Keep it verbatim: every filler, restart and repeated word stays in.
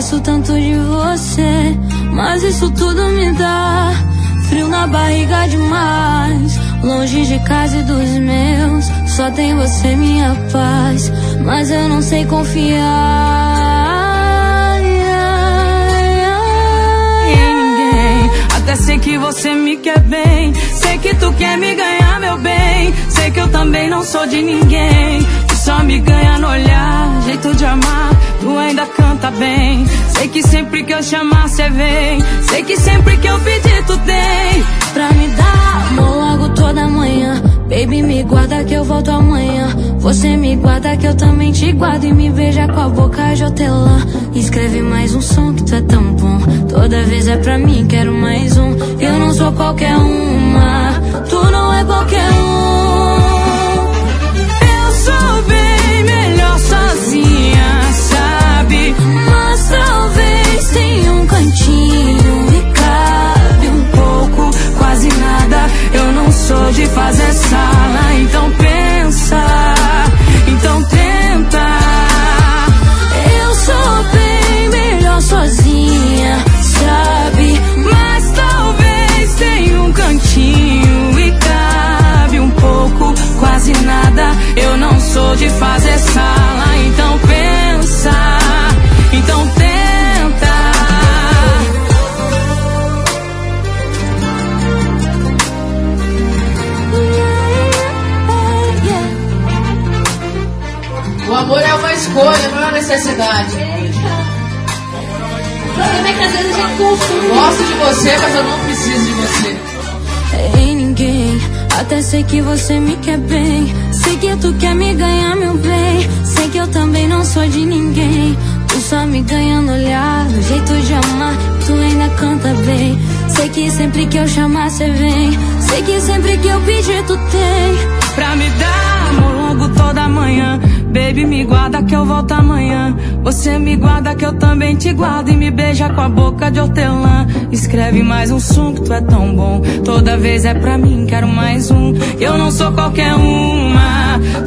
Gosto tanto de você, mas isso tudo me dá frio na barriga demais. Longe de casa e dos meus, só tem você minha paz. Mas eu não sei confiar em ninguém. Até sei que você me quer bem, sei que tu quer me ganhar, meu bem. Sei que eu também não sou de ninguém, tu só me ganha no olhar, jeito de amar, tu ainda canta bem. Sei que sempre que eu chamar cê vem, sei que sempre que eu pedir tu tem. Pra me dar amor logo toda manhã, baby me guarda que eu volto amanhã. Você me guarda que eu também te guardo, e me beija com a boca de hortelã. Escreve mais um som que tu é tão bom, toda vez é pra mim, quero mais um. Eu não sou qualquer uma, tu não é qualquer um. Eu sou bem melhor sozinha, sabe? Mas talvez tenha um cantinho e cabe um pouco, quase nada. Eu não sou de fazer sala, então pensa, então tenta. Eu sou bem melhor sozinha, sabe? Mas talvez tenha um cantinho e cabe um pouco, quase nada. Eu não sou de fazer sala, então pensa, então tenta. O amor é uma escolha, não é uma necessidade. O problema é que às vezes a gente confunde. Gosto de você, mas eu não preciso de você. Em ninguém, até sei que você me quer bem. Sei que tu quer me ganhar, meu bem. Sei que eu também não sou de ninguém, tu só me ganha no olhar, no jeito de amar, tu ainda canta bem. Sei que sempre que eu chamar cê vem, sei que sempre que eu pedir tu tem. Pra me dar amor logo toda manhã, baby me guarda que eu volto amanhã. Você me guarda que eu também te guardo, e me beija com a boca de hortelã. Escreve mais um som que tu é tão bom, toda vez é pra mim, quero mais um. Eu não sou qualquer uma,